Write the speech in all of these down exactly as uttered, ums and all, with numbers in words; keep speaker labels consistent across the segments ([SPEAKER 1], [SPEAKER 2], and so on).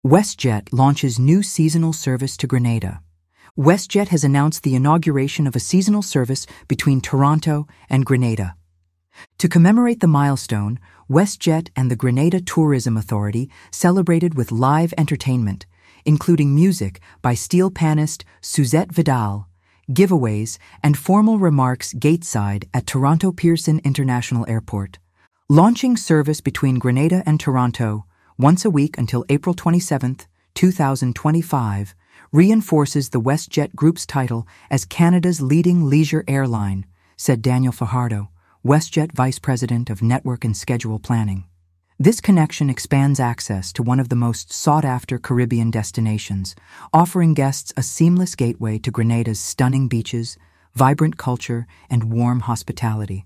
[SPEAKER 1] WestJet launches new seasonal service to Grenada. WestJet has announced the inauguration of a seasonal service between Toronto and Grenada. To commemorate the milestone, WestJet and the Grenada Tourism Authority celebrated with live entertainment, including music by steel panist Suzette Vidal, giveaways, and formal remarks gateside at Toronto Pearson International Airport. Launching service between Grenada and Toronto once a week until April twenty-seventh, two thousand twenty-five, reinforces the WestJet Group's title as Canada's leading leisure airline, said Daniel Fajardo, WestJet Vice President of Network and Schedule Planning. This connection expands access to one of the most sought-after Caribbean destinations, offering guests a seamless gateway to Grenada's stunning beaches, vibrant culture, and warm hospitality.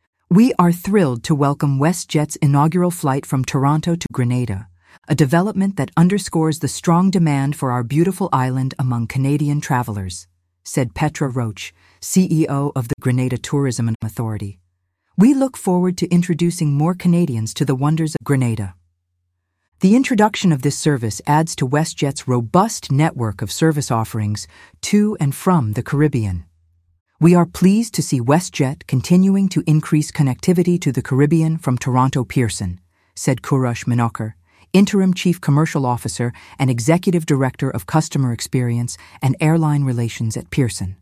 [SPEAKER 1] We are thrilled to welcome WestJet's inaugural flight from Toronto to Grenada, a development that underscores the strong demand for our beautiful island among Canadian travelers, said Petra Roach, C E O of the Grenada Tourism Authority. We look forward to introducing more Canadians to the wonders of Grenada. The introduction of this service adds to WestJet's robust network of service offerings to and from the Caribbean. We are pleased to see WestJet continuing to increase connectivity to the Caribbean from Toronto Pearson, said Kurush Minocher, Interim Chief Commercial Officer and Executive Director of Customer Experience and Airline Relations at Pearson.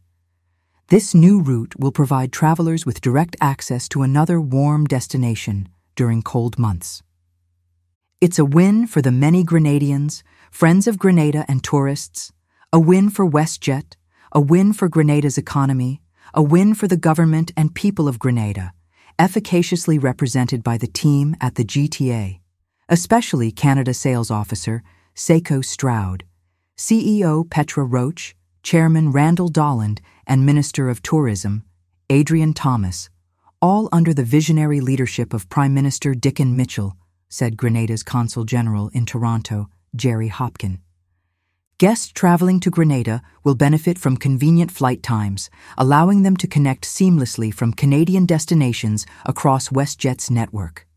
[SPEAKER 1] This new route will provide travelers with direct access to another warm destination during cold months. It's a win for the many Grenadians, friends of Grenada and tourists, a win for WestJet, a win for Grenada's economy, a win for the government and people of Grenada, efficaciously represented by the team at the G T A, especially Canada Sales Officer Seiko Stroud, C E O Petra Roach, Chairman Randall Dolland, and Minister of Tourism Adrian Thomas, all under the visionary leadership of Prime Minister Dickon Mitchell, said Grenada's Consul General in Toronto, Jerry Hopkin. Guests traveling to Grenada will benefit from convenient flight times, allowing them to connect seamlessly from Canadian destinations across WestJet's network.